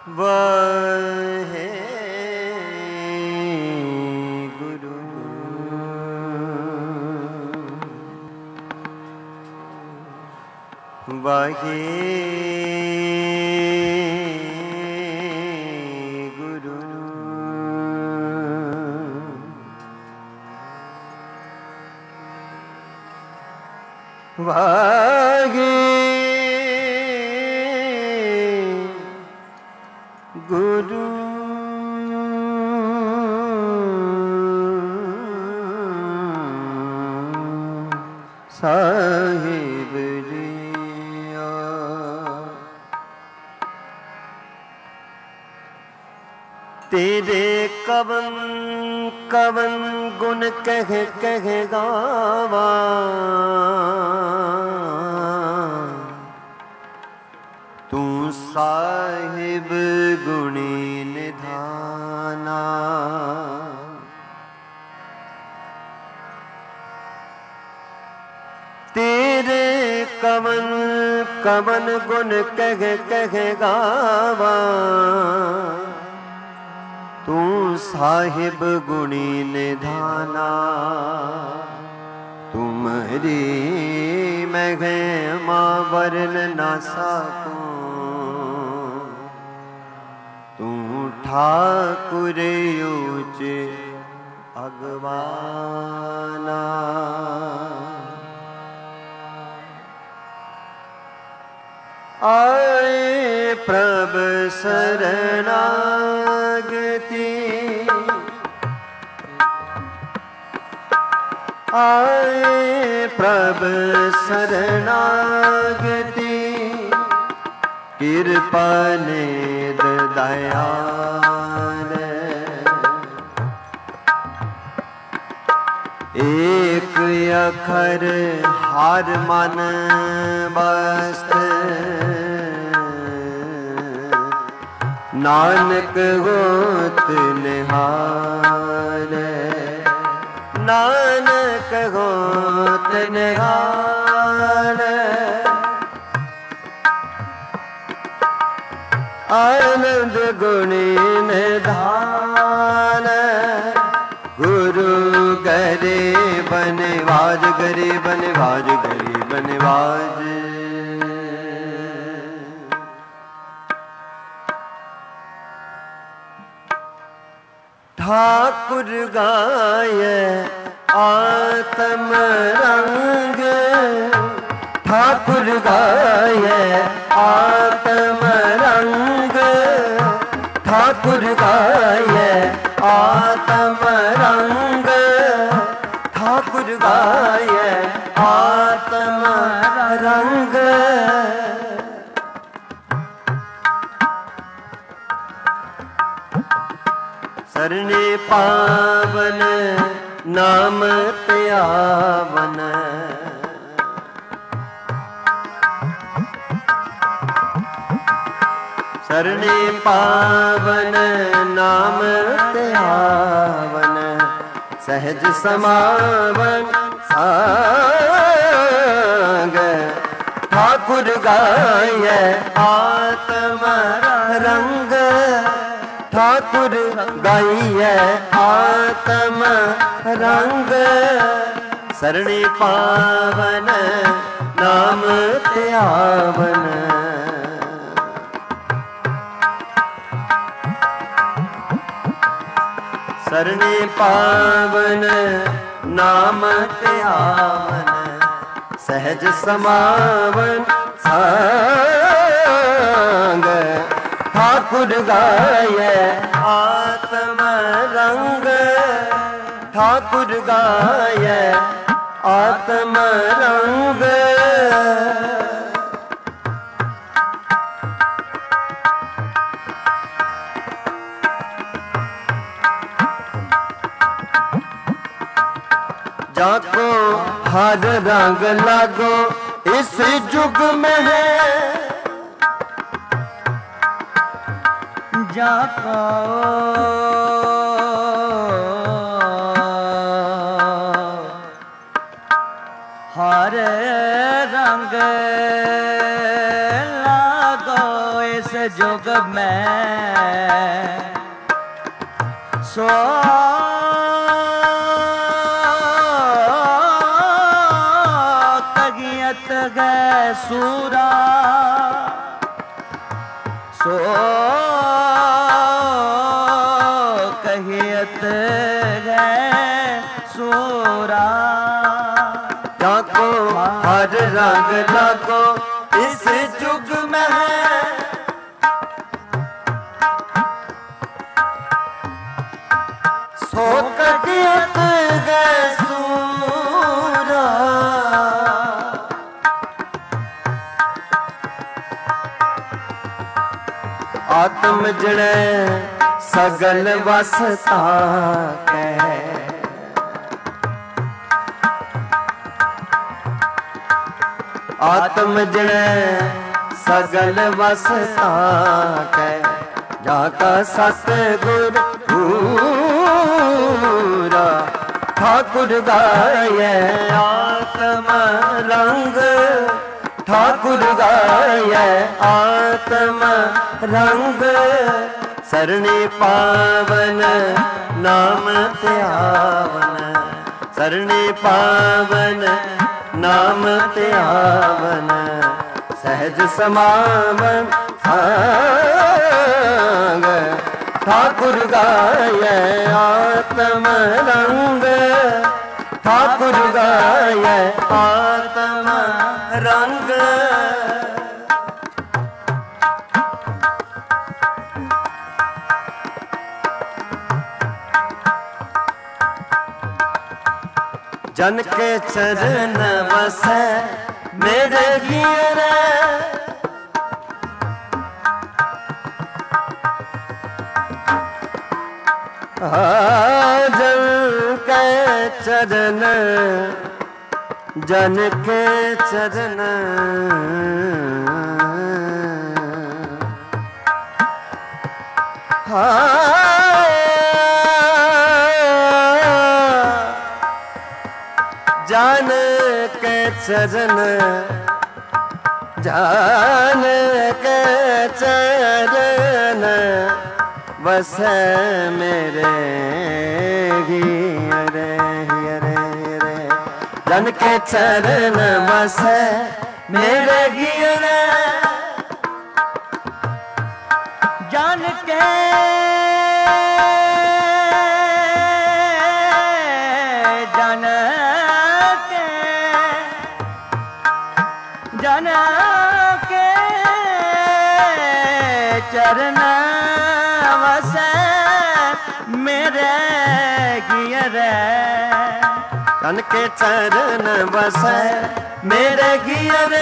ਵਾਹਿਗੁਰੂ ਵਾਹਿਗੁਰੂ ਵਾਹਿਗੁਰੂ ਸਾਹਿਬ ਜੀਓ। ਤੇਰੇ ਕਵਨ ਕਵਨ ਗੁਣ ਕਹਿ ਕਹਿ ਗਾਵਾ, ਤੂੰ ਸਾਹਿਬ ਗੁਣੀ ਨਿਧਾਨਾ। ਤੇਰੇ ਕਵਨ ਕਵਨ ਗੁਣ ਕਹਿ ਕਹਿ ਗਾਵਾ, ਤੂੰ ਸਾਹਿਬ ਗੁਣੀ ਨਿਧਾਨਾ। ਤੁਮਰੀ ਮਹਿਮਾ ਵਰਨ ਨਾ ਸਕੂੰ, ਤੂੰ ਠਾकुर ਊਚ ਅਗਵਾਨਾ। ਆਏ ਪ੍ਰਭ ਸਰਨਾਗਤੀ, ਆਏ ਪ੍ਰਭ ਸਰਨਾਗਤੀ। ਕਿਰਪਾ ਨਿਧ ਦਇਆਲ, ਏਕ ਅਖਰ ਹਰ ਮਨ ਬਸਤ। ਨਾਨਕ ਹੋਤ ਨਿਹਾਲ, ਨਾਨਕ ਹੋਤ ਨਿਹਾਲ। ਆਨੰਦ ਗੁਣੀ ਨਿਧਾਨ, ਗੁਰੂ ਗਰੇ ਬਨਵਾਜ ਗਰੇ ਬਨਵਾਜ ਗਰੇ ਬਨਵਾਜ। ਠਾकुर ਗਾਏ ਆਤਮ ਰੰਗ, ਠਾकुर ਗਾਏ ਆਤਮ ਰੰਗ। ਠਾकुर ਗਾਏ ਆਤਮ ਰੰਗ, ਠਾकुर ਗਾਏ ਆਤਮ ਰੰਗ। ਸਰਨੇ ਪਾਵਨ ਨਾਮ ਧਿਆਵਨ, ਸਰਨੇ ਪਾਵਨ ਨਾਮ ਧਿਆਵਨ। ਸਹਿਜ ਸਮਾਵਨ ਸਾਗ, ਠਾकुर ਗਾਏ ਆਤਮ ਰੰਗ। ਠਾकुर ਗਾਈਐ ਆਤਮ ਰੰਗ, ਸਰਣੇ ਪਾਵਨ ਨਾਮ ਧਿਆਵਨ। ਸਰਣੇ ਪਾਵਨ ਨਾਮ ਧਿਆਵਨ। ਸਹਿਜ ਸਮਾਵਨ ਸਾਂਗ, ਠਾकुर ਗਾਏ ਆਤਮ ਰੰਗ। ਠਾकुर ਗਾਏ ਆਤਮ ਰੰਗ। जाको हर रंग लागो इस जुग में है, जाको हर रंग लागो इस जुग में सो तगियत गए सूरा सो कहियत गए सूरा जाको हर रंग लागो इस जुग में है सो कगियत गए सूरा आत्म जड़े सगल वसता के आत्म जड़े सगल वसता के जाका सतगुर पूरा ठाकुर गाये आत्म रंग ठाकुर गाये आत्म रंग सरणी पावन नाम त्यावन सरणी पावन नाम त्यावन सहज समावन सांग ठाकुर गाये आत्म रंग ठाकुर गाये आत्म रंग जन के चरण बसे मेरे गियरे जन के चरण जन के चरण जान के चरण जान के चरण बस मेरे गियरे रे जन के चरण बस मेरे गियरे जान के चरण वसे मेरे गियरे जन के चरण बसे मेरे गियरे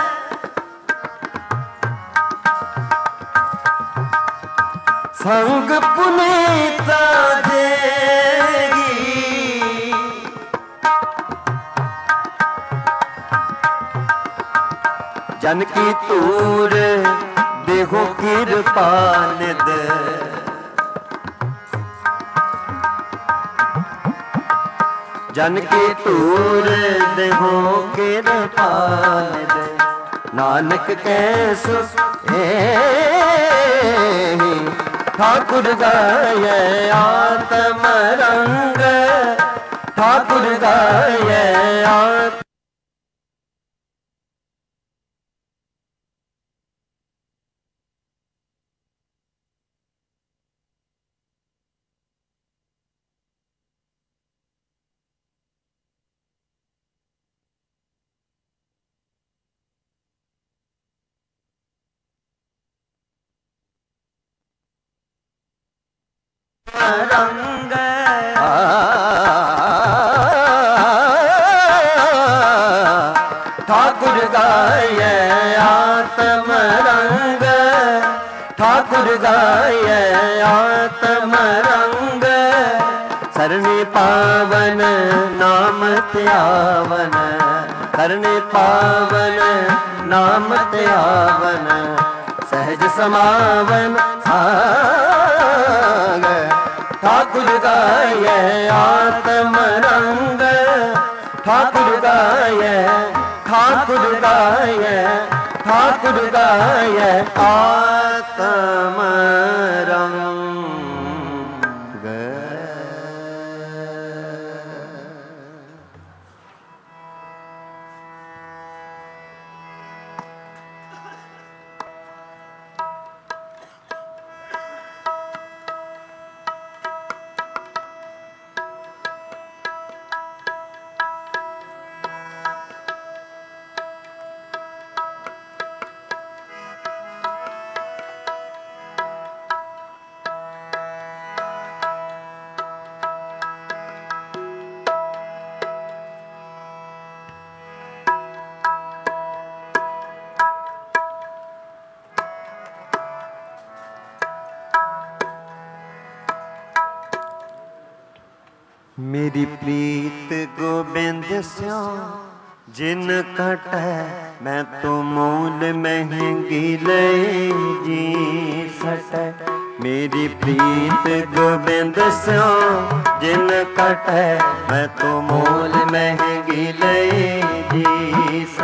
संग पुनीता देगी जन की तूर देहो कृपा निद जन की तूर देहो कृपा निद नानक के सुख ठाकुर गाये आत्म रंग ठाकुर गाये आत्म रंग ठाकुर गाये आत्म रंग ठाकुर गाये आत्म रंग सरणी पावन नाम त्यावन सरणी पावन नाम त्यावन सहज समावन सांग ठाकुर गाये आत्म रंग ठाकुर गाये ठाकुर गाये ठाकुर गाय आत्म रंग। मेरी प्रीत गोबिंद स्यो जिन कटै, मैं तो मूल महंगी ले जी सटै। मेरी प्रीत गोबिंद स्यो जिन कटै, मैं तो मूल महंगी ले जी सटै।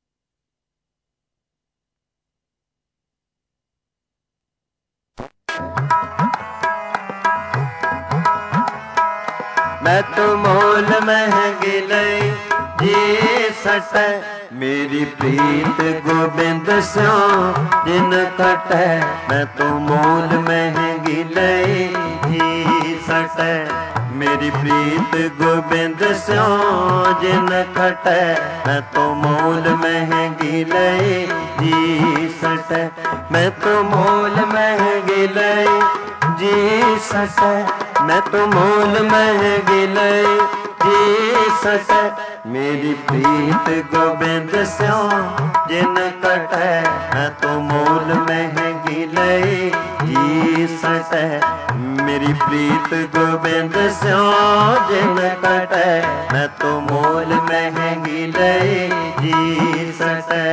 मैं तो मोल महंगी लई जी सटै। मेरी प्रीत गोबिंद स्यो जिन कटै, मैं तो मोल महंगी लई जी सटै। मेरी प्रीत गोबिंद स्यो जिन कटै, मैं तो मोल महंगी लई जी सटै। मैं तो मोल महंगी लई जी सटै। मैं तो मोल महंगी लई जी सटै। मेरी प्रीत गोबिंद स्यो जिन कटै, मैं तो मोल महंगी लई जी सटै। मेरी प्रीत गोबिंद स्यो जिन कटै, मैं तो मोल महंगी लई जी सटै।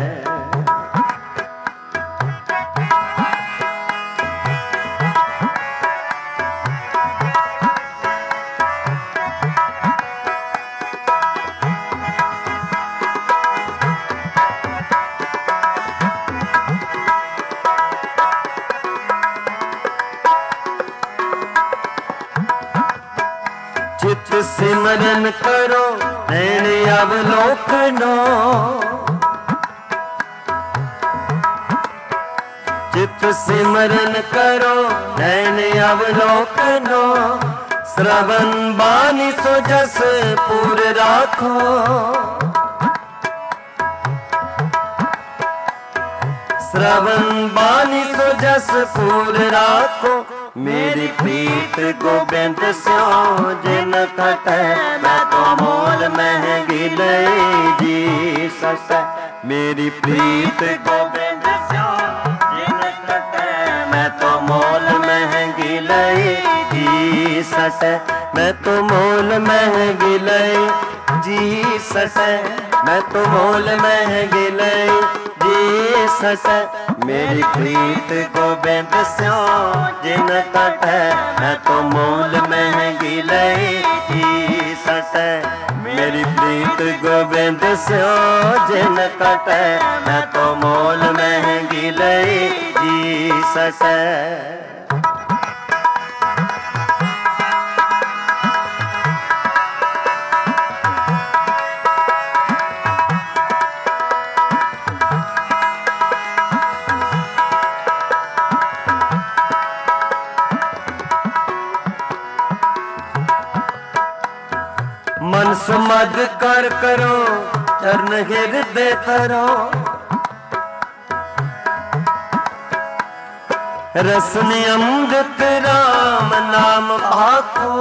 चित सिमरन करो नैन अवलोकनो, चित सिमरन करो नैन अवलोकनो। श्रवण बानी सो जस पूर राखो, श्रवण बानी सो जस पूर राखो। मेरी प्रीत गोबिंद स्यो जिन कटै, मैं तो मोल महंगी लई जी सटै। मेरी प्रीत गोबिंद स्यो जिन कटै, मैं तो मोल महंगी लई जी सटै। मैं तो मोल महंगी लई जी सटै। मैं तो मोल महंगी लई जी सटै। मेरी प्रीत गोबिंद स्यो जिन कटै, मैं तो मोल महंगी लई जी सटै। मेरी प्रीत गोबिंद स्यो जिन कटै, मैं तो मोल महंगी लई जी सटै। मन समद कर करो चरण हृदय करो। रसन अमृत राम नाम आखो।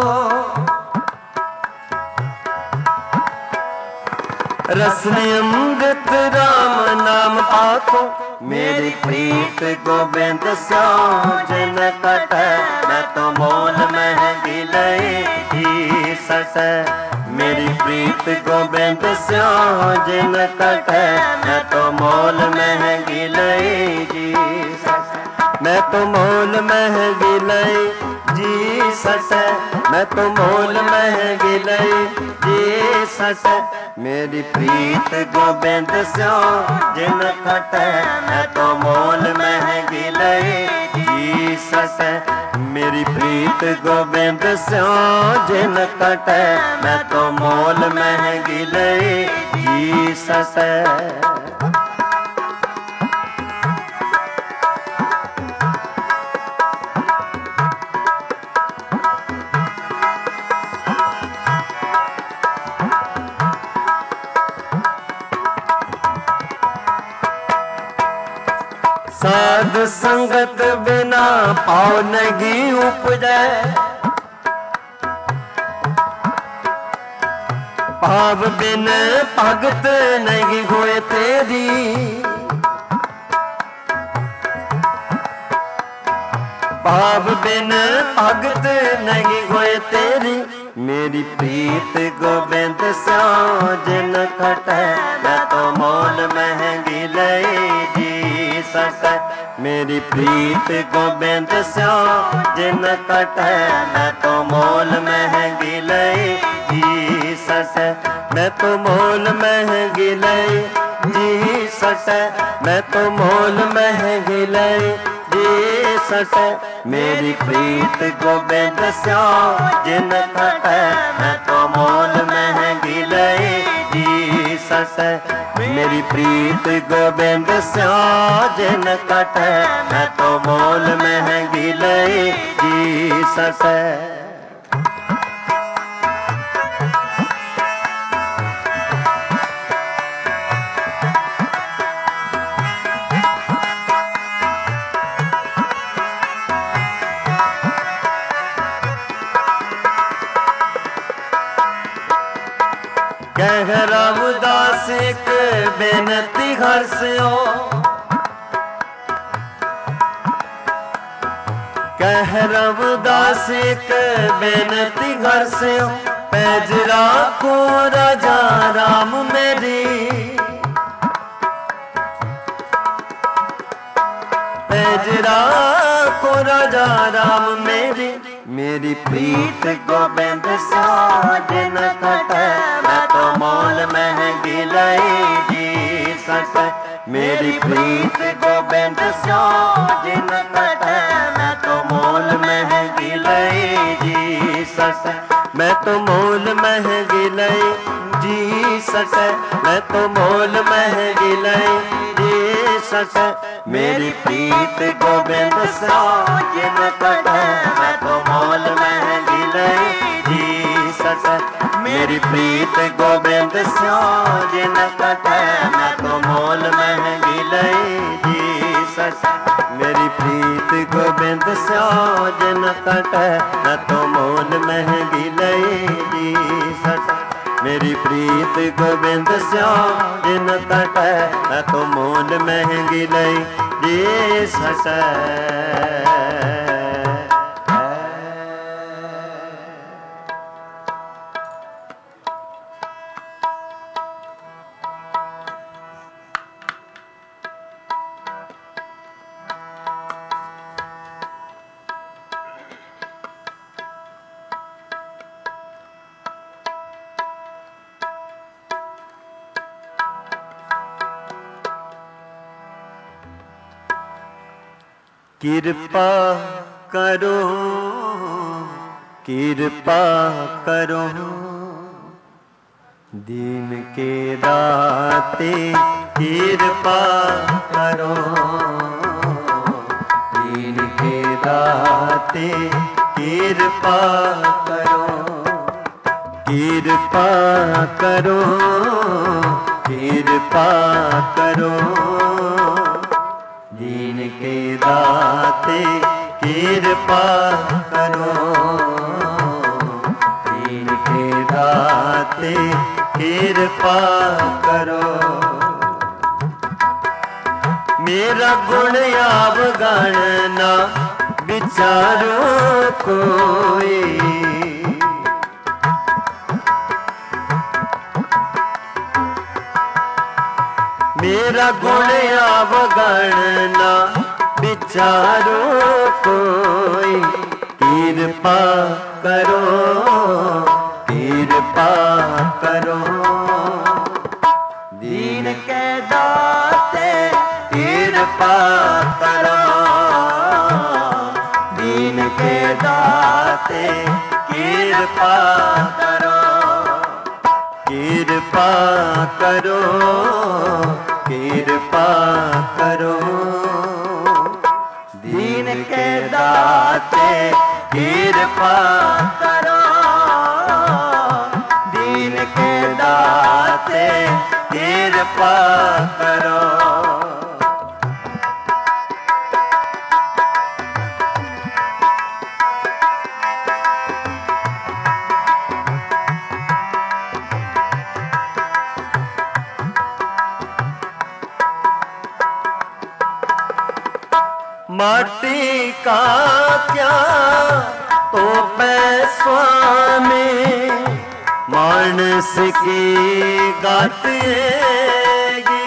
रसन अमृत राम नाम आखो। मेरी प्रीत गोबिंद स्यो जिन कटै, मैं तो मोल महंगी लई जी सटै। मेरी प्रीत गोबिंद स्यो जिन कटै, मैं तो मोल महंगी लई जी सटै। मैं तो मोल महंगी लई जी सटै। मैं तो मोल महंगी लई जी सट मेरी प्रीत गोबिंद स्यो जिन खटे मैं तो मोल महंगी लई जी सट मेरी प्रीत गोबिंद स्यो जिन खटे मैं तो मोल महंगी लई जी सट साध संगत बिना पाव नहीं उपजे पाव बिन भगत नहीं होए तेरी पाव बिन भगत नहीं होए तेरी मेरी प्रीत गोबिंद स्यो जिन खटे मैं तो मोल महंगी लई जी सट मेरी प्रीत गोबिंद स्यो जिन खटे मैं तो मोल महंगी लई जी सट मैं तो मोल महंगी लई जी सट मैं तो मोल महंगी लई जी सट मेरी प्रीत गोबिंद स्यो जिन खटे मैं तो मोल महंगी लई जी सट मेरी प्रीत गोबिंद स्यो जिन खटे मैं तो मोल महंगी लई जी सट कह रामदास एक बेनती घर से हो कह रामदास एक बेनती घर से हो पैजरा को राजा राम मेरी पैजरा को राजा राम मेरी मेरी प्रीत गोबिंद स्यो जिन खटे मैं तो मोल महंगी लई जी सट मेरी प्रीत गोबिंद स्यो जिन खटे मैं तो मोल महंगी लई जी सट मैं तो मोल महंगी लई जी सट मैं तो मोल महंगी लई जी सट मेरी प्रीत गोबिंद स्यो जिन खटे मैं तो मोल महंगी लई जी सट मेरी प्रीत गोबिंद स्यो जिन खटे मैं तो मोल महंगी लई जी सट मेरी प्रीत गोबिंद स्यो जिन खटे मैं तो मोल महंगी लई जी सट मेरी प्रीत गोबिंद स्यो जिन खटे मैं तो मोल महंगी लई जी सट कृपा करो कृपा करो दीन के दाते कृपा करो दीन के दाते कृपा करो कृपा करो कृपा करो दीन के दाते कृपा करो दीन के दाते कृपा करो मेरा गुण अवगण ना विचारो कोई मेरा गुण अवगण ना विचारो कोई कृपा करो कृपा कृपा करो। दीन के दाते कृपा करो, दीन के दाते कृपा करो, कृपा करो, कृपा करो। दीन के दाते कृपा करो, दीन के दाते कृपा करो। माटी का क्या तो पैसवा में मानस की गातेगी।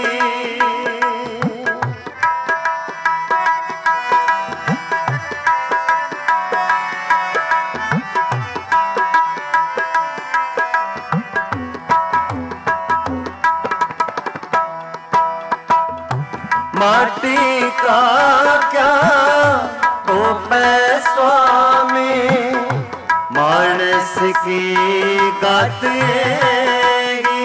माटी का क्या तो पैसवा में मानस की गातेगी।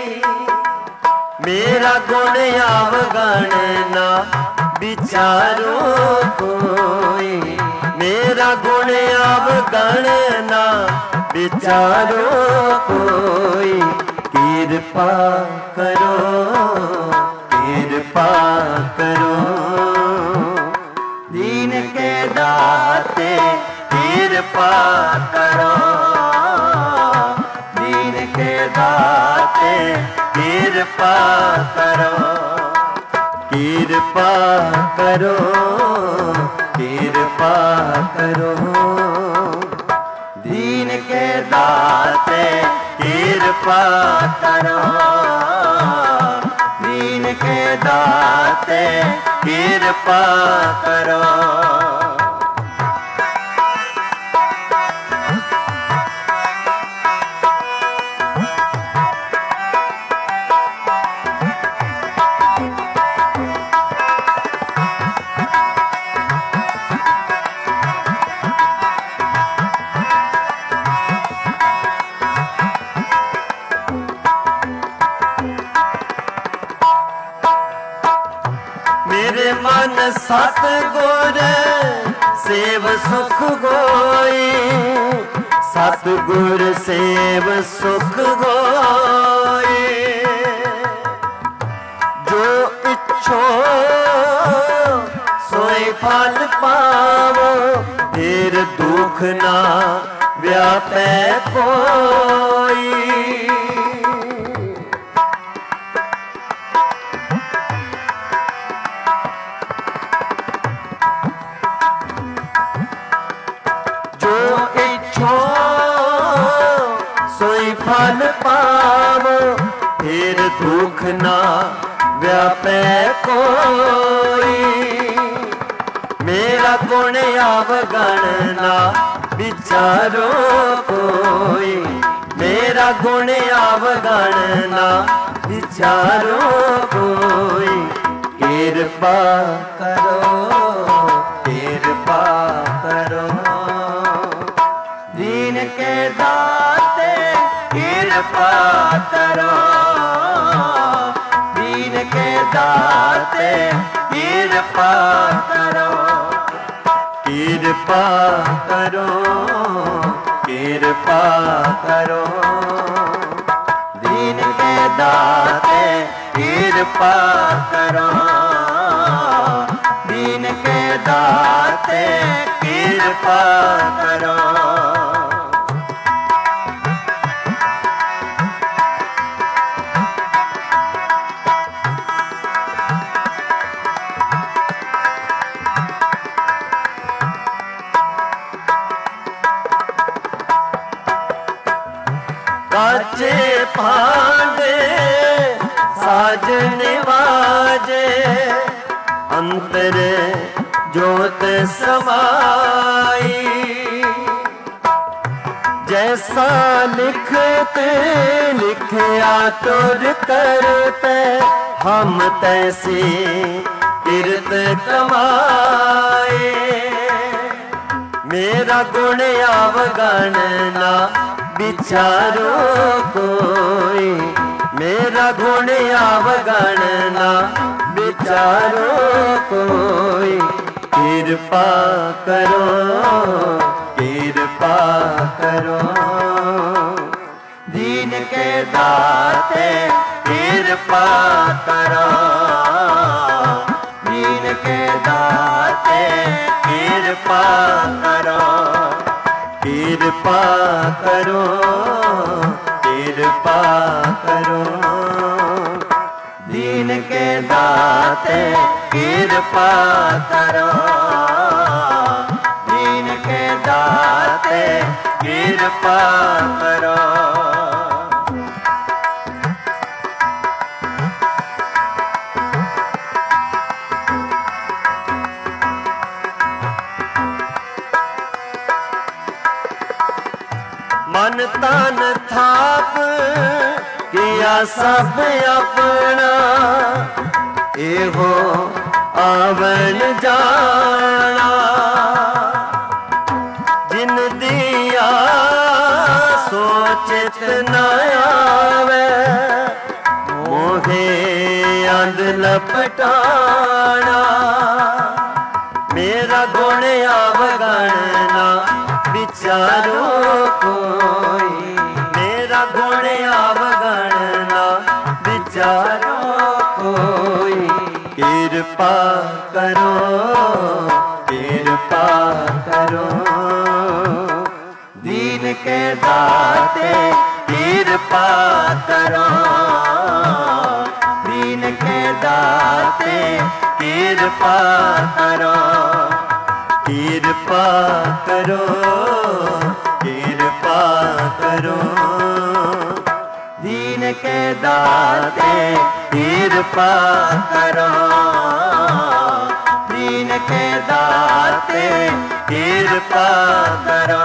मेरा गुण अवगणना विचारो कोई, मेरा गुण अवगणना विचारो कोई। कृपा करो, कृपा करो, दीन के दाते कृपा करो, दीन के दाते कृपा करो, कृपा करो, कृपा करो। दीन के दाते कृपा करो, दीन के दाते कृपा करो। मेरे मन सतगुर सेव सुख गोई, सतगुर सेव सुख गोई। जो इच्छो सोई फल पावो, फिर दुख ना व्यापे कोई। फल पावो, फिर दुख ना व्यापे कोई। मेरा गुण अवगणना विचारो कोई, मेरा गुण अवगणना विचारो कोई। कृपा करो, कृपा करो, दीन के दाते कृपा करो, दीन के दाते कृपा करो, कृपा करो, कृपा करो। दीन के दाते कृपा करो, दीन के दाते कृपा करो। काचे भांडे साजन वाजे, अंतर जोत समाई। जैसे जैसा लिखत लिखया तुर करते, हम तैसी किरत कमाए। मेरा गुण अवगण ना विचारो कोई, मेरा गुण अवगण ना विचारो कोई। कृपा करो, कृपा करो, दीन के दाते कृपा करो, दीन के दाते कृपा करो, कृपा करो, कृपा करो, दीन के दाते कृपा करो, दीन के दाते कृपा करो। मन तन थाप किया सब अपना, एहो आवन जाना। जिन दिया सोचित न आवे, मोहे अंध लपटाना। मेरा गुण अवगण ना विचारो कोई, मेरा गुण अवगण ना विचारो कोई। कृपा करो, कृपा करो, दीन के दाते कृपा करो, दीन के दाते कृपा करो, कृपा करो, कृपा करो, दीन के दाते कृपा करो, दीन के दाते कृपा करो।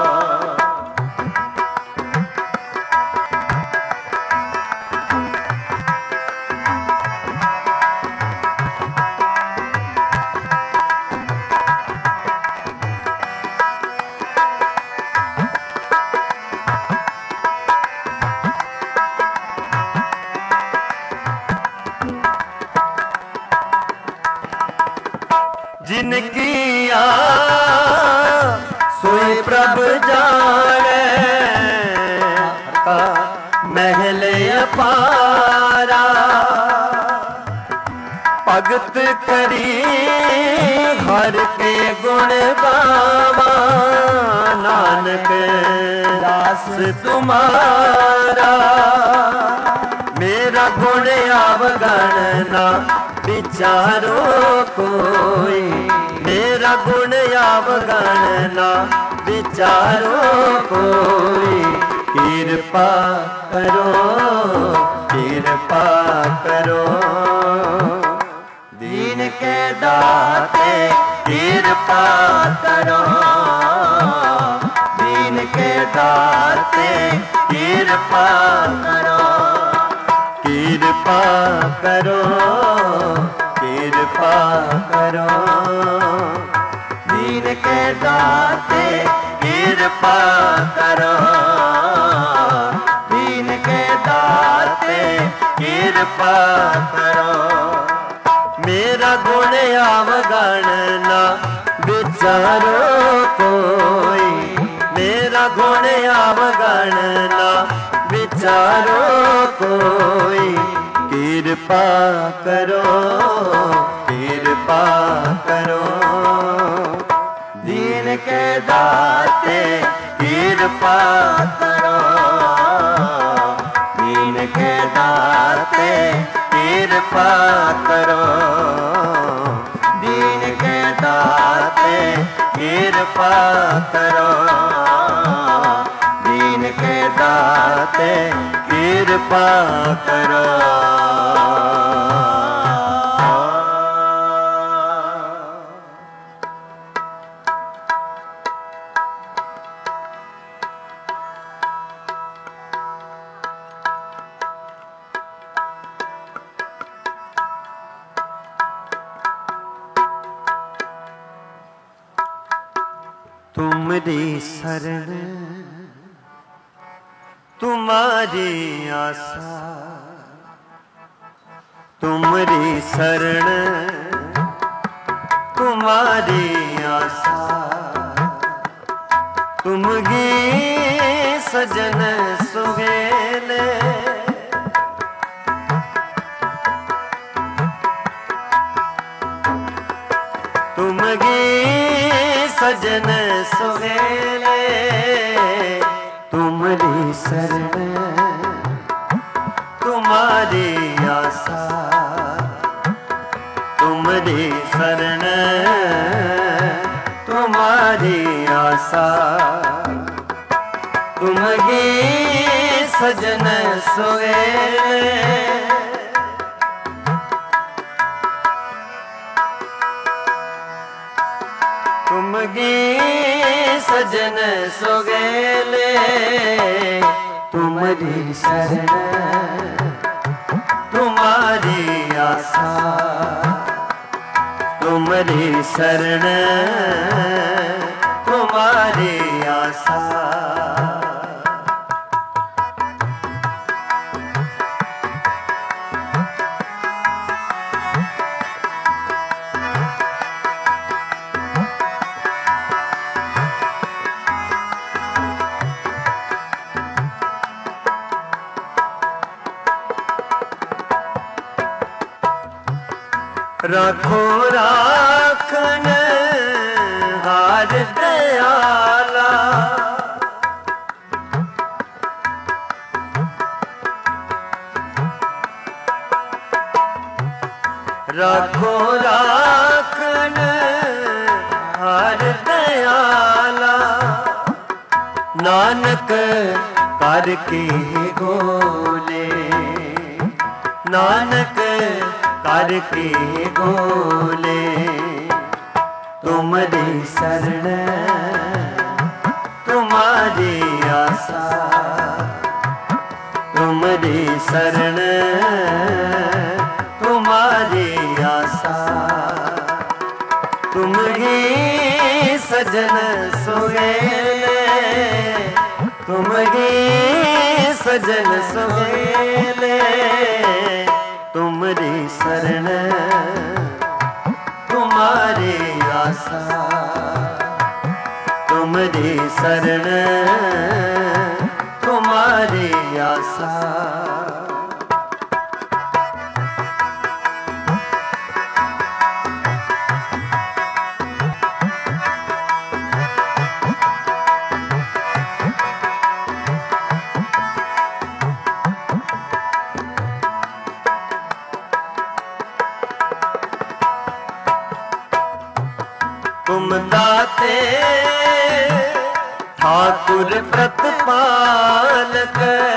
जिनकी सोई प्रभु जाने, महल अपारा। भगत करी हर के गुण गावा, नानक दास तुम्हारा। मेरा गुण अवगण ना विचारो कोई, मेरा गुण अवगण ना विचारो कोई। कृपा करो, कृपा करो, दीन के दाते कृपा करो, दीन के दाते कृपा करो, कृपा करो, कृपा करो, दीन के दाते कृपा करो, दीन के दाते कृपा करो। मेरा गुण अवगण ना विचारो कोई, मेरा गुण अवगण ना विचारो कोई। कृपा करो, कृपा करो, दीन के दाते कृपा करो, दीन के दाते कृपा करो, दीन के दाते कृपा करो, दीन के दाते कृपा करो। तुमरी शरण तुम्हारी आशा, तुमरी शरण तुम्हारी आशा, तुम गी सजन सुहेले, तुम गी सजन सुहेले, तुमरी शरण तुम्हारी आशा, तुमरी शरण तुम्हारी आशा, तुम गी सजन सोएले, तुम गी सजन सोगेले, तुमरी शरण तुम्हारी आशा, तुमरी शरण तुम्हारी आशा, राखो राखन हार दयाला, राखो राखन हार दयाला, नानक कर के गोले, नानक कर के गोले, तुमरी शरण तुम्हारी आशा, तुमरी शरण तुम्हारी आशा, तुम ही सजन सोहेले, तुम ही सजन सोहेले, तुमरी शरण तुम्हारी आशा, तुमरी शरण तुम्हारी आशा, तुम दाते ठाकुर प्रतिपालक,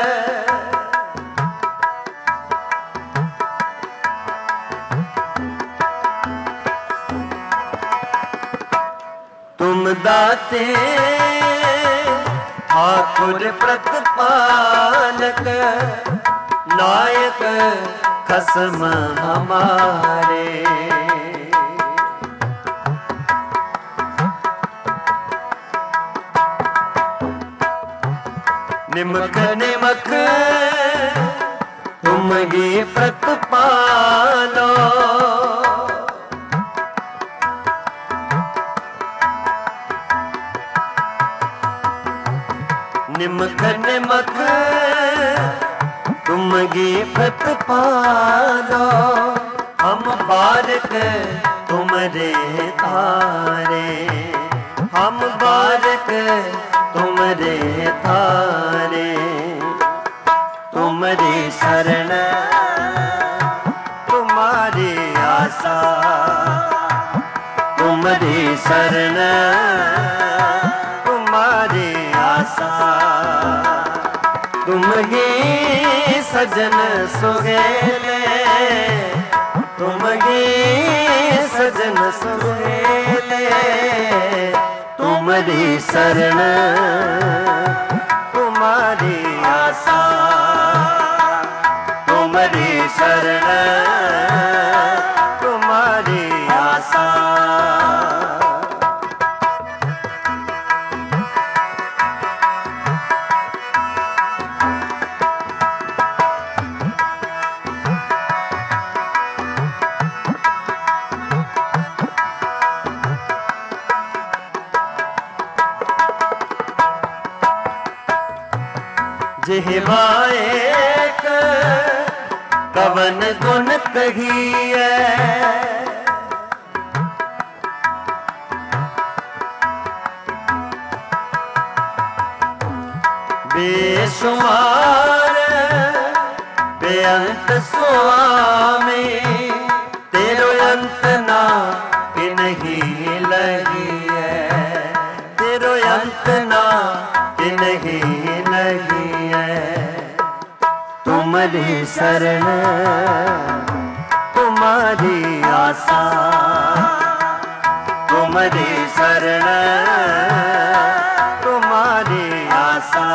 तुम दाते ठाकुर प्रतिपालक, नायक खसम हमारे, निमक निमक तुम गी प्रतिपालो, निमक निमक तुम गी प्रतिपालो, हम बारक तुमरे तारे, हम बारक तुमरे तारे, तुमरी शरण तुम्हारी आशा, तुमरी शरण तुम्हारी आशा, तुम ही सजन सुहेले, तुम ही सजन सुहेले, तुमरी शरण तुम्हारी आशा, तुमरी शरण तुम्हारी आशा, जिहवाएक कवन गुण कहिए, बेशुमार बेअंत स्वामी, तेरो अंत ना कि नहीं लगी है, तेरो अंत ना कि नहीं लगी है। तुम्हारी शरण तुम्हारी आशा, तुम्हारी शरण तुम्हारी आशा,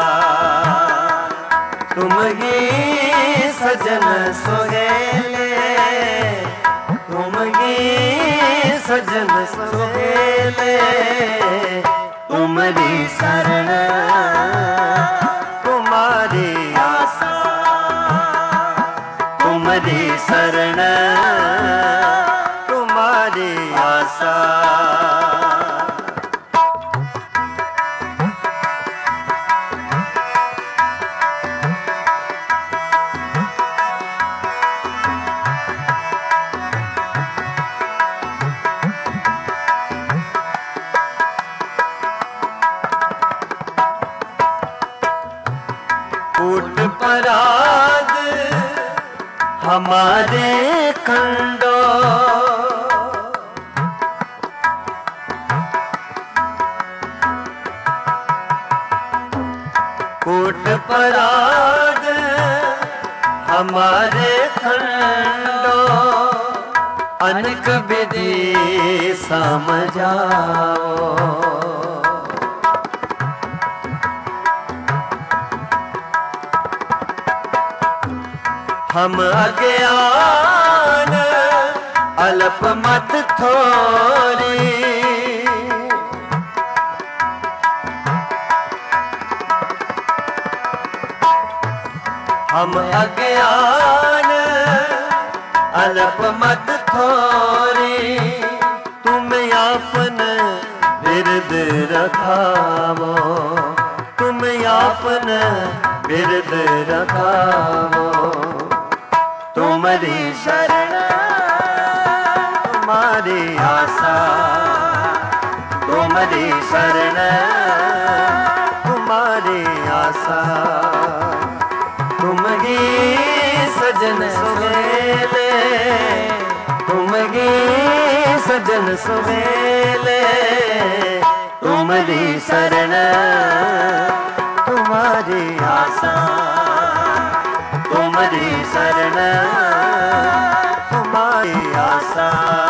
तुम ही सजन सुहेले, तुम ही सजन सुहेले, तुम्हारी शरण तुम्हारी आशा, तुम्हारी शरण तुम्हारी आशा। कूट पराग हमारे खंडो, कूट पराग हमारे खंडो, अनक विधि समझाओ। हम अज्ञान अल्प मत थोरी, हम अज्ञान अल्प मत थोरी, तुम आपन बिरद रखावो, तुम आपन बिरद रखावो। तुम्हारी शरण तुम्हारी आशा, तुम्हारी शरण तुम्हारी आशा, तुम ही सजन सुहेले, तुम ही सजन सुहेले, तुम्हारी शरण तुम्हारी आशा, तुम्हारी शरण तुम्हारी आशा।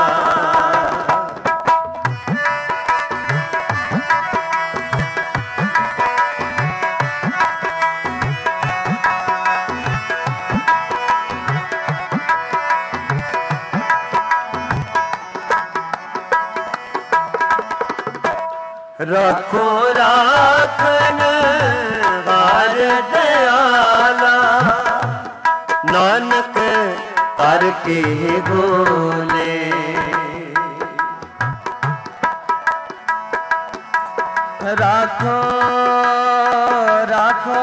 रखो राखन हार दयाला, नानक कर के बोले। राखो राखो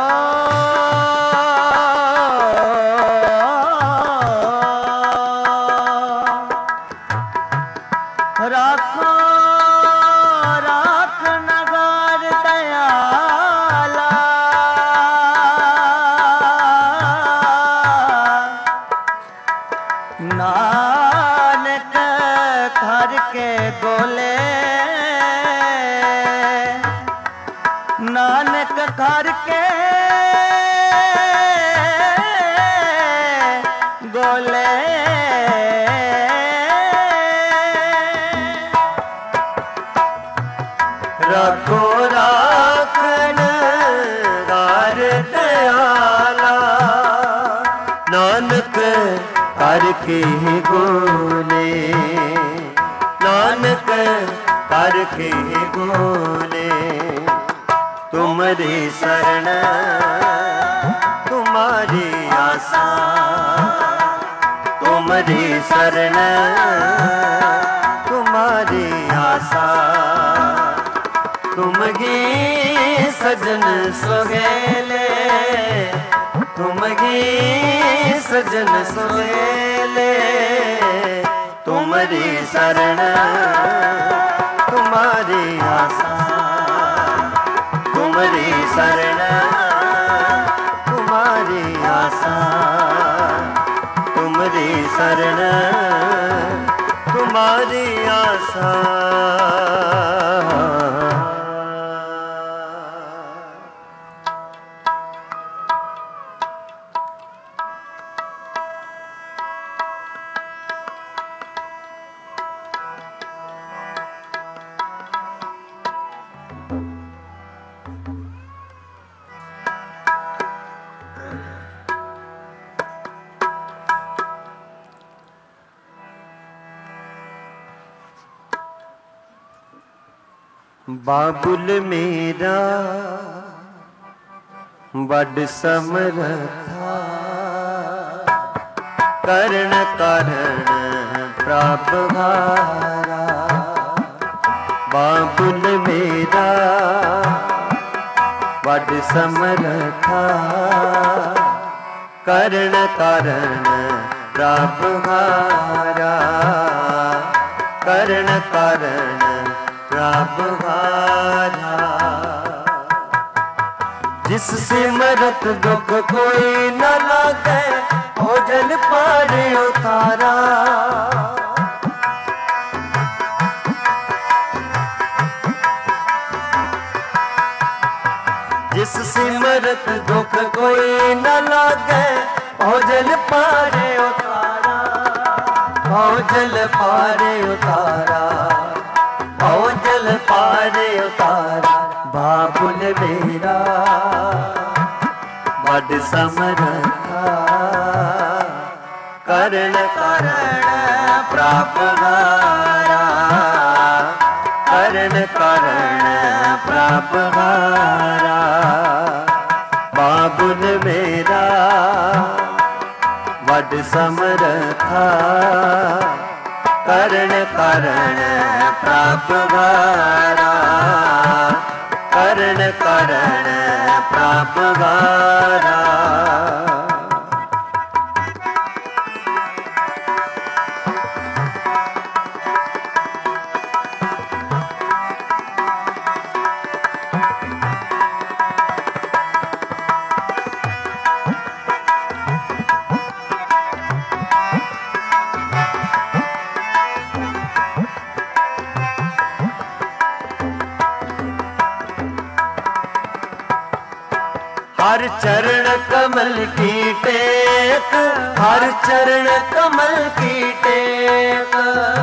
राखो राख नगार दयाला, नानक घर के गोले, नानक घर के गोले। रखो राखन हार दयाला, नानक कर के बोले, नानक कर के बोले। तुम्हारी शरण तुम्हारी आशा, तुम्हारी शरण तुम्हारी आशा, तुम ही सजन सुहेले, तुम ही सजन सोहेले, तुम्हारी शरण तुम्हारी आशा, तुम्हारी शरण तुम्हारी आशा, तुम्हारी शरण तुम्हारी आशा। बाबुल मेरा बड़ समर्था, करण करण प्रभ भारा। बाबुल मेरा बड़ समर्था, करण करण प्रभ भारा, करण करण प्रभ भारा। जिस सिमरत दुख कोई न लागे, भोजन पार उतारा। जिस सिमरत दुख कोई न लागे, भोजन पार उतारा, भोजन पार उतारा, भोजन पार उतारा। बाबुल मेरा बड़ समर्था, करण करण प्रभ भारा, करण करण प्रभ भारा। बाबुल मेरा बड़ समर्था, करण करण प्रभ भारा, करण करण प्रभ भारा। हर चरण कमल की टेक, हर चरण कमल की टेक।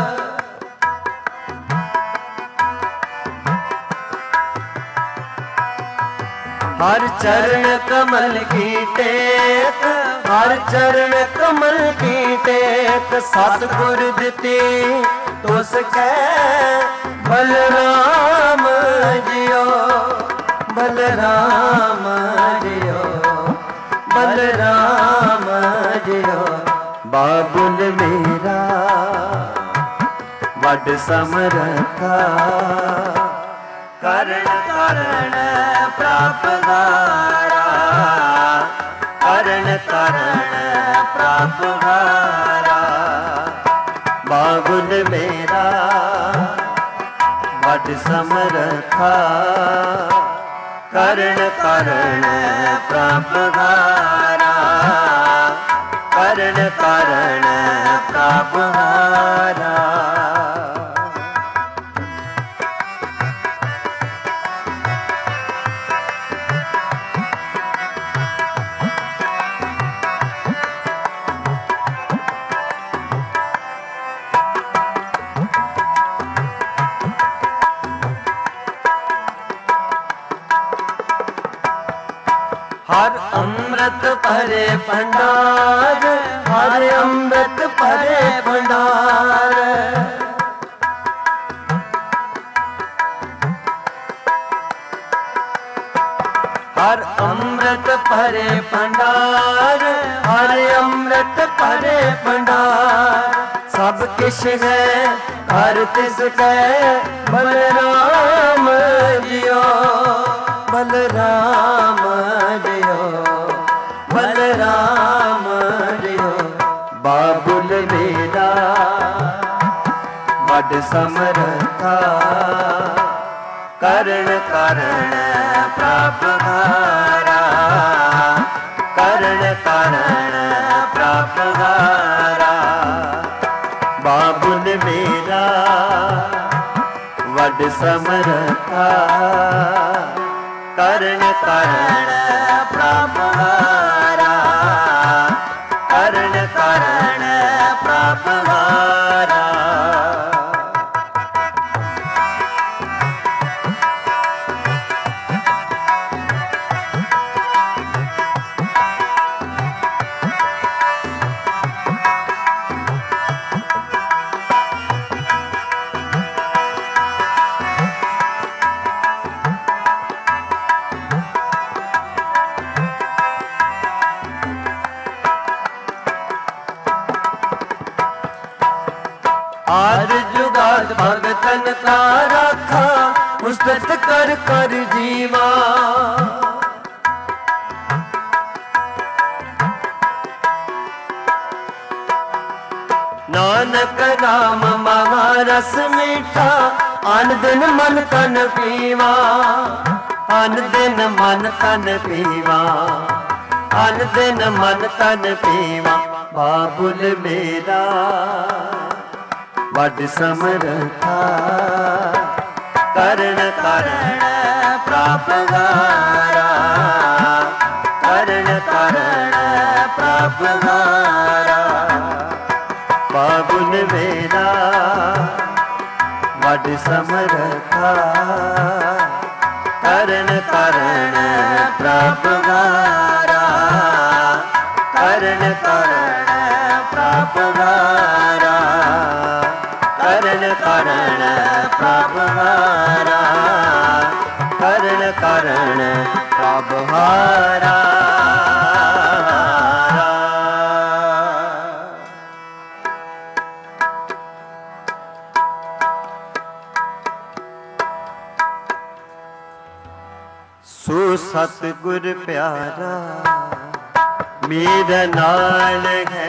हर चरण कमल की टेक, हर चरण कमल की टेक। सतगुर दिती तुस कह बलराम जियो, बलराम जियो, बलराम जियो। बाबुल मेरा बड़ समर्था, करण करण प्रभ भारा, करण करण प्रभ भारा। बाबुल मेरा बड़ समर्था, करण करण प्रभ भारा, करण करण प्रभ भारा। हर अमृत भरे भंडार, हर अमृत भरे भंडार। हर अमृत भरे भंडार, हर अमृत भरे भंडार। सब किश है हर तिसकै, बलराम जियो, बलराम जियो, वड समर्था करण करण प्रापहारा करण करण प्रापहारा बाबुल मेरा वड समर्था करण करण प्रापहारा करण करण प्रापहारा आज जुगाद भगतन का राखा उस्तत कर कर जीवा नानक राम महारस मीठा अन दिन मन तन पीवा अन दिन मन तन पीवा अन दिन मन तन पीवा बाबुल मेरा वड समर्था करण करण प्रापहारा करण करण प्रापहारा बाबुल मेरा वड समर्था करण करण प्रापहारा करण करण प्रापहारा करण करण प्रभहारा करण करण प्रभहारा सो सतगुर प्यारा मेरा नाल है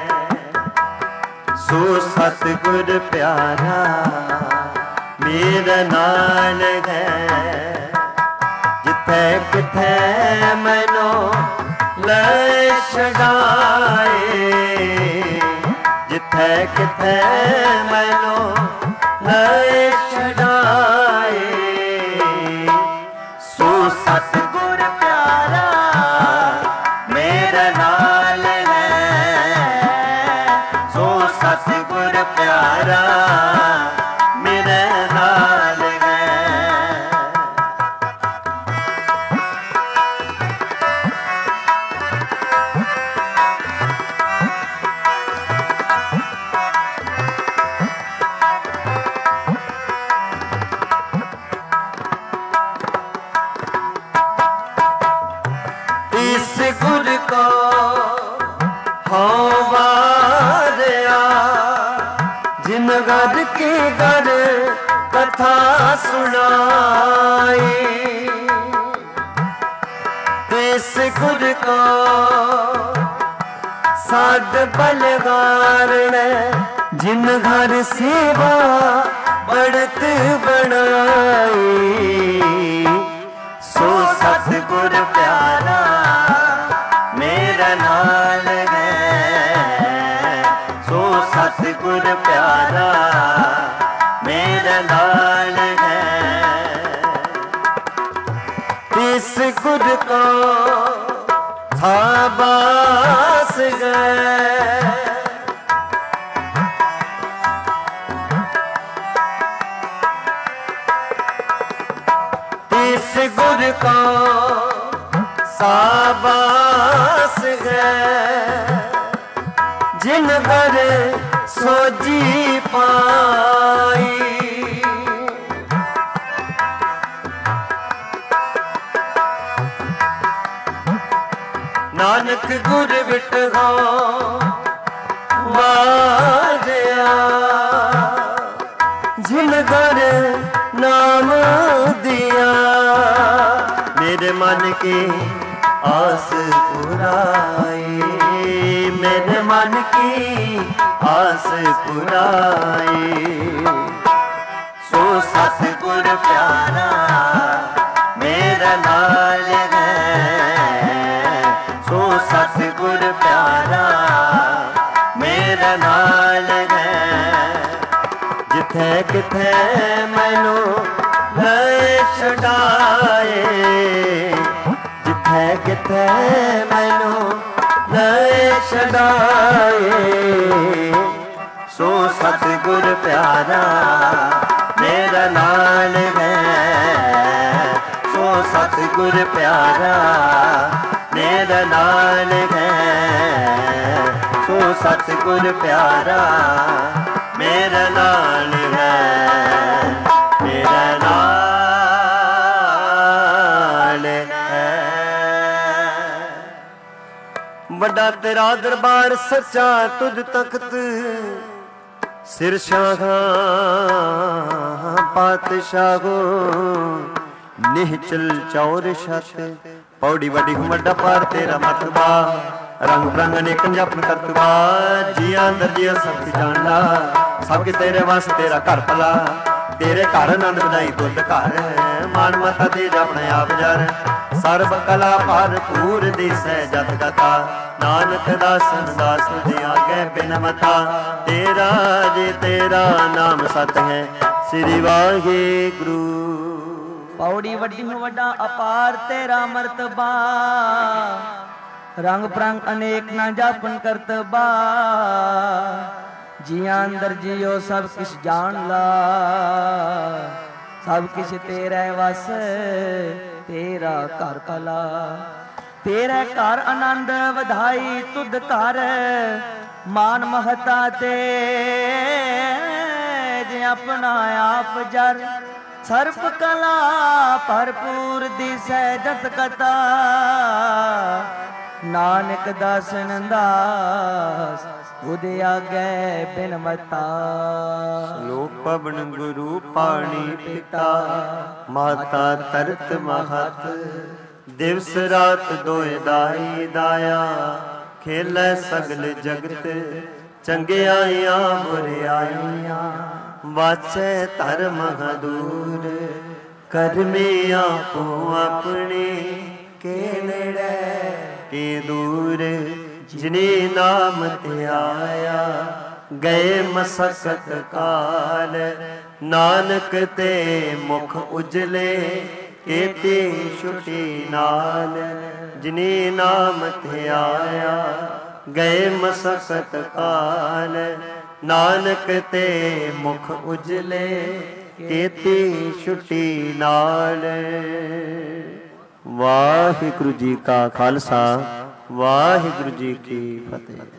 सो सतगुर प्यारा मेरा नाल है जिथे किथे मैनो ले छड़ाए जिथे किथे मैनो ले छड़ाए सो सतगुर प्यारा मेरा नाल सतगुर प्यारा मेरे नाल है इस गुर को जिन घर के घर कथा सुनाई इस गुर को साध बलगार ने जिन घर सेवा बढ़त बनाई सो सतगुर प्यारा मेरा नाल है सो सतगुर प्यारा मेरा नाल है इस गुर को थाबास गए इस गुर को साबास गए जिन घर सोजी पाई नानक गुर बिटहो वाजया जिन घर नाम दिया मेरे मन की आस पुराई मेरे मन की ਆਸ ਪੁਰਾਈ। ਸੋ ਸਤਿਗੁਰ ਪਿਆਰਾ ਮੇਰਾ ਨਾਲ ਹੈ, ਸੋ ਸਤਿਗੁਰ ਪਿਆਰਾ ਮੇਰਾ ਨਾਲ ਹੈ। ਜਿੱਥੇ ਕਿਥੇ ਮੈਨੂੰ ਲੈ ਛਡਾਏ, ਜਿੱਥੇ ਕਿਥੇ ਮੈਨੂੰ ਲੈ ਛਡਾਏ। ਸੋ ਸਤਿਗੁਰ ਪਿਆਰਾ ਮੇਰਾ ਨਾਲ ਹੈ, ਸੋ ਸਤਿਗੁਰ ਪਿਆਰਾ ਮੇਰਾ ਨਾਲ ਹੈ, ਸੋ ਸਤਿਗੁਰ ਪਿਆਰਾ ਮੇਰਾ ਨਾਲ ਹੈ, ਮੇਰਾ ਨਾਲ ਹੈ। ਵੱਡਾ ਤੇਰਾ ਦਰਬਾਰ ਸੱਚਾ ਤੁਧ ਤਖਤ, ਸਿਰ ਸ਼ਾਹਾਂ ਪਾਤਸ਼ਾਹੋ ਨਿਹਚਲ ਚੌਰ ਛਤ। ਪੌੜੀ ਵੱਡੀ ਵੱਡਾ ਪਾਰ ਤੇਰਾ ਮਤਬਾ, ਰੰਗ ਬਰੰਗ ਅਨੇਕਨ ਜਪਨ ਕਰਤਬਾ। ਜੀਆਂ ਅੰਦਰ ਜੀਆ ਸਭ ਕੀ ਜਾਣਦਾ, ਸਭ ਕੇ ਤੇਰੇ ਵਾਸ ਤੇਰਾ ਘਰ ਭਲਾ। ਤੇਰੇ ਘਰ ਆਨੰਦ ਵਧਾਈ ਤੁਧ ਘਰ, ਮਾਨ ਮਤਾ ਤੇ ਆਪਣੇ ਆਪ ਜਰ। ਸਰਬ ਕਲਾ ਭਰਪੂਰ ਦਿਸੈ ਜਤ ਗਤਾ, ਨਾਨਕ ਦਾਸਨ ਦਾਸ ਤੁਝ ਆਗੇ ਬਿਨ ਮਤਾ। ਤੇਰਾ ਜੇ ਤੇਰਾ ਨਾਮ ਸਤ ਹੈ, ਸ੍ਰੀ ਵਾਹਿਗੁਰੂ। ਪੌੜੀ ਵੱਡੀ ਵੱਡਾ ਅਪਾਰ ਤੇਰਾ ਮਰਤਬਾ, ਰੰਗ ਪ੍ਰੰਗ ਅਨੇਕ ਨਾ ਜਾਪਨ ਕਰਤਬਾ। ਜੀਆਂ ਅੰਦਰ ਜਿਉ ਸਭ ਕਿਛ ਜਾਣ ਲਾ, ਸਭ ਕਿਛ ਤੇਰੇ ਵਸ ਤੇਰਾ ਘਰ ਭਲਾ। ਤੇਰੇ ਘਰ ਆਨੰਦ ਵਧਾਈ ਤੁਧ ਘਰ, ਮਾਨ ਮਹਤਾ ਤੇ ਜੇ ਆਪਣਾ ਆਪ ਜਰ। ਸਰਬ ਕਲਾ ਭਰਪੂਰ ਦਿਸੈ ਜਤ ਕਤਾ, ਨਾਨਕ ਦਾਸਨ ਦਾਸ ਤੁਧ ਆਗੇ ਬਿਨ ਮਤਾ। ਲੋਕ ਪਵਨ ਗੁਰੂ ਪਾਣੀ ਪਿਤਾ, ਮਾਤਾ ਤਰਤ ਮਹਤ। ਦਿਵਸ ਰਾਤ ਦੋਇ ਦਾਈ ਦਾਇਆ, ਖੇਲੇ ਸਗਲ ਜਗਤ। ਚੰਗਿਆਈਆਂ ਬੁਰਿਆਈਆਂ, ਵਾਚੈ ਧਰਮ ਹਦੂਰ। ਕਰਮੀ ਆਪੋ ਆਪਣੇ, ਕੇ ਨੇੜੇ ਕੇ ਦੂਰ। ਜਿਨੇ ਨਾਮ ਤੇ ਆਇਆ, ਗਏ ਮਸਕਤ ਕਾਲ। ਨਾਨਕ ਤੇ ਮੁਖ ਉਜਲੇ, ਕੀਤੀ ਛੁਟੀ ਨਾਲ। ਜਿਨੇ ਨਾਮ ਤੇ ਆਇਆ, ਗਏ ਮਸਕਤ ਕਾਲ। ਨਾਨਕ ਤੇ ਮੁਖ ਉਜਲੇ, ਕੀਤੀ ਛੁਟੀ ਨਾਲ। ਵਾਹਿਗੁਰੂ ਜੀ ਕਾ ਖਾਲਸਾ, ਵਾਹਿਗੁਰੂ ਜੀ ਕੀ ਫਤਿਹ।